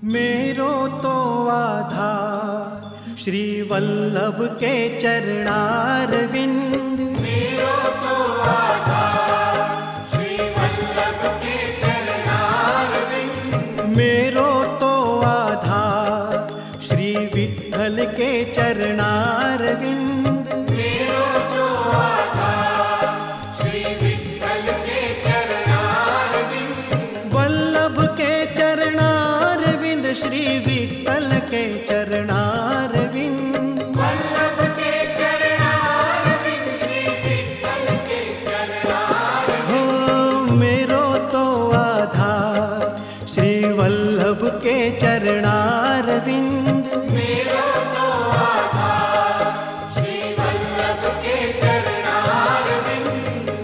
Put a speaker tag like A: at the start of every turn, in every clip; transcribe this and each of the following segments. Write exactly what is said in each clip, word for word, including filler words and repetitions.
A: मेरो तो आधार श्री वल्लभ के चरणारविंद।
B: मेरो तो आधार श्री वल्लभ के चरणारविंद।
A: मेरो तो आधार श्री विठ्ठल के चरणारविंद।
B: मेरो तो आधार श्री विठ्ठल के चरणारविंद।
A: वल्लभ के चरणारविंद श्री विठ्ठल के चरणारविंद।
B: वल्लभ के चरणारविंद श्री विठ्ठल के चरणारविंद।
A: हो मेरो तो आधार श्री वल्लभ के चरणारविंद।
B: मेरो तो आधार श्री वल्लभ के चरणारविंद।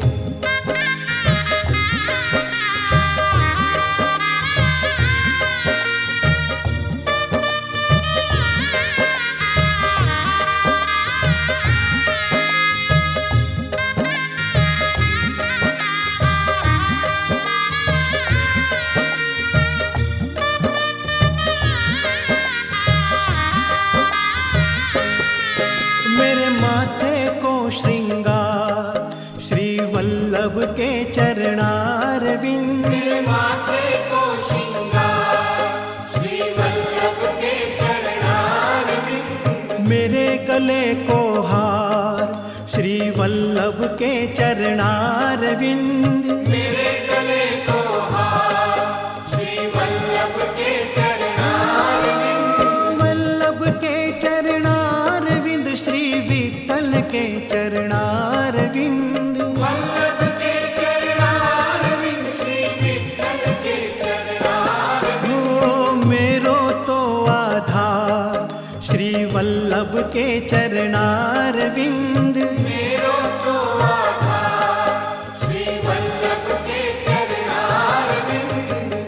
A: मेरे माथे को श्रृंगार श्री वल्लभ के चरणारविंद।
B: मेरे माथे को श्रृंगार श्री वल्लभ के चरणारविंद।
A: मेरे गले को हार श्री वल्लभ के चरणारविंद।
B: मेरे गले को हार श्री वल्लभ के चरणारविंद।
A: वल्लभ के चरणारविंद श्री विठ्ठल के चरणारविंद।
B: वल्लभ के चरणारविंद श्री विठ्ठल के चरणारविंद।
A: हो मेरो तो आधार श्री वल्लभ के चरणारविंद।
B: मेरो तो आधार श्री वल्लभ के चरणारविंद।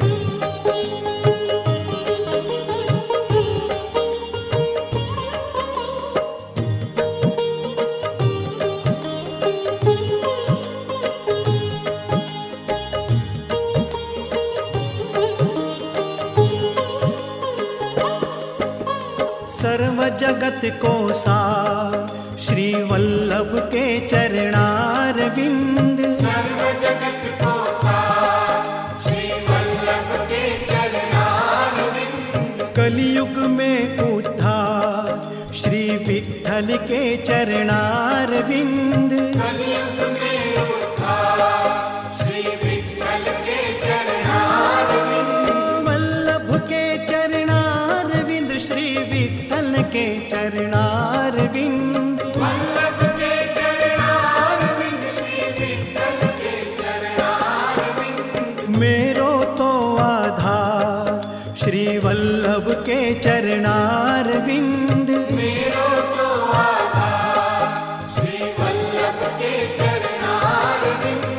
A: सर्व जगत को सार श्री वल्लभ के चरणारविंद।
B: सर्व जगत को सार श्री वल्लभ के चरणारविंद।
A: कलियुग में उद्धार श्री विठ्ठल के चरणारविंद।
B: कलियुग में उद्धार श्री विठ्ठल के चरणारविंद।
A: वल्लभ के चरणारविंद श्री विठ्ठल के चरणारविंद।
B: वल्लभ के चरणारविंद श्री विठ्ठल के चरणारविंद।
A: मेरो तो आधार श्री वल्लभ के चरणारविंद।
B: मेरो तो आधार श्री वल्लभ के चरणारविंद।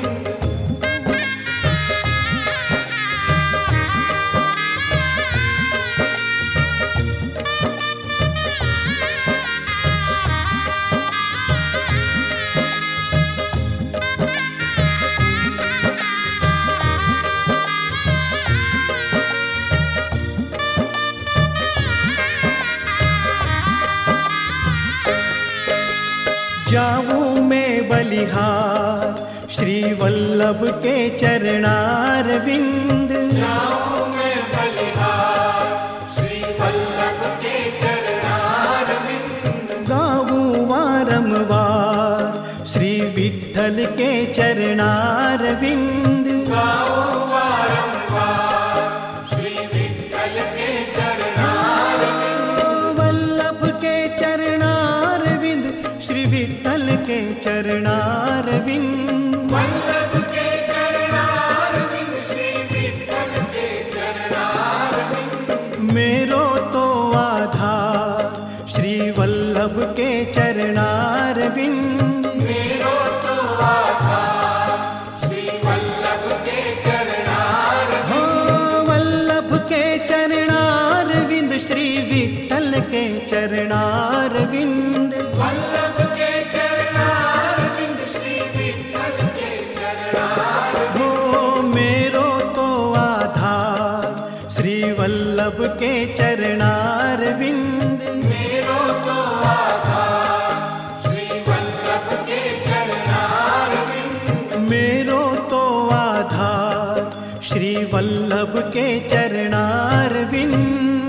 A: जाऊं मैं बलिहार श्री वल्लभ के चरणारविंद।
B: जाऊं मैं बलिहार श्री वल्लभ के चरणारविंद।
A: गाऊं वारंवार श्री विठ्ठल के चरणारविंद।
B: गाओ बारंबार श्री विठ्ठल के चरणारविंद।
A: वल्लभ के चरणारविंद श्री विठ्ठल के चरणारविंद।
B: वल्लभ के चरणारविंद श्री विठ्ठल के चरणारविंद।
A: मेरो तो आधार श्री वल्लभ के चरणारविंद।
B: मेरो तो आधार श्री वल्लभ के चरणारविंद।
A: हो वल्लभ के चरणारविंद श्री विठ्ठल के चरणारविंद।
B: वल्लभ के चरणारविंद श्री विठ्ठल के चरणारविंद।
A: श्री वल्लभ के चरणार विंद,
B: मेरो तो आधार श्री वल्लभ के चरणार विंद,
A: मेरो तो आधार श्री वल्लभ के चरणार विंद।